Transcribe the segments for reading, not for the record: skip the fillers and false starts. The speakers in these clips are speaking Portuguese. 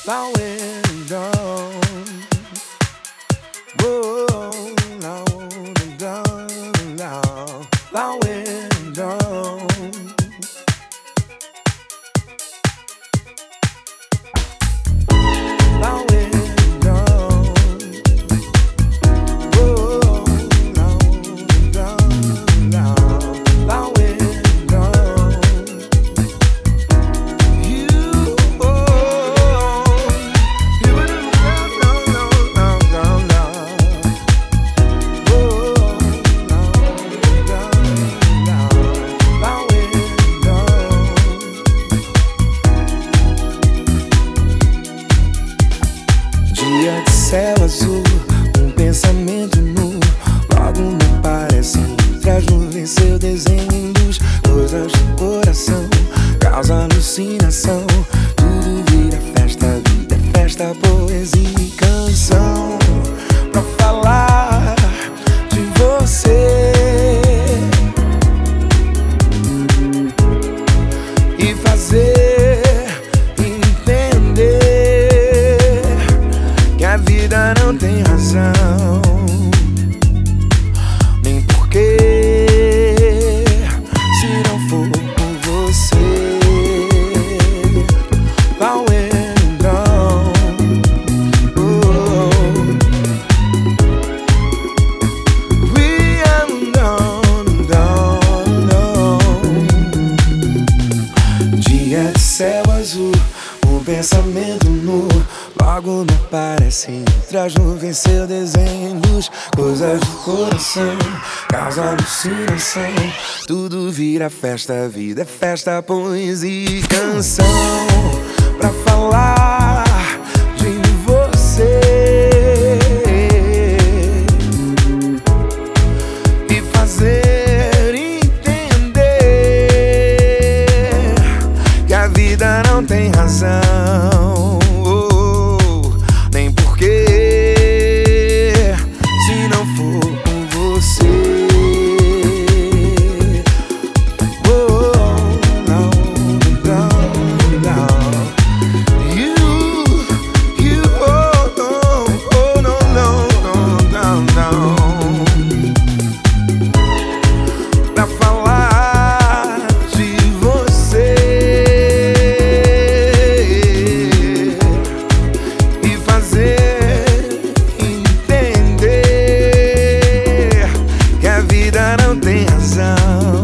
the window. Whoa, now the down, now the window. The window. Whoa, now the down, now the window. You, you wouldn't Dia de céu azul, pensamento nu. Logo me aparece entre as nuvens seu desenho em luz. Coisas do coração, causa alucinação. Tudo vira festa, vida é festa, poesia e canção. Pra falar de você e fazer entender que a vida não tem razão, nem porquê, se não for por você. The window, we dia de céu azul, pensamento nu. Logo me aparece entre as nuvens seu desenho em luz. Coisas do coração, causa alucinação. Tudo vira festa, vida é festa, poesia e canção. Pra falar de você e fazer entender que a vida não tem razão, nem porquê, se não for por você. Não, não. You, no, não. Pra falar de você e fazer entender que a vida não tem razão,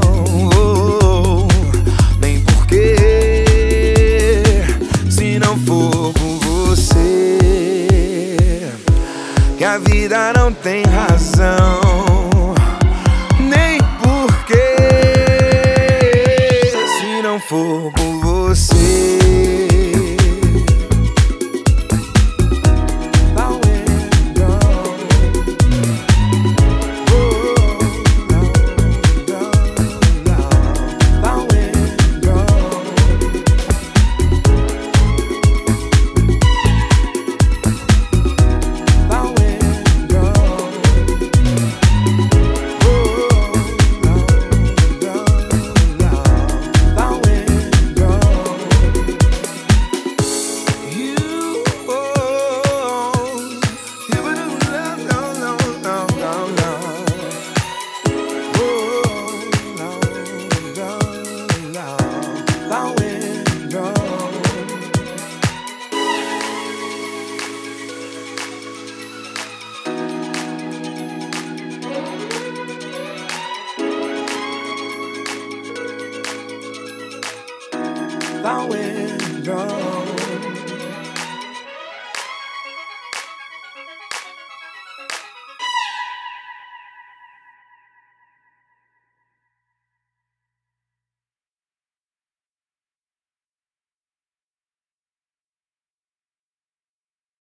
nem porquê, se não for por você. Que a vida não tem razão, nem porquê, se não for por você. The window.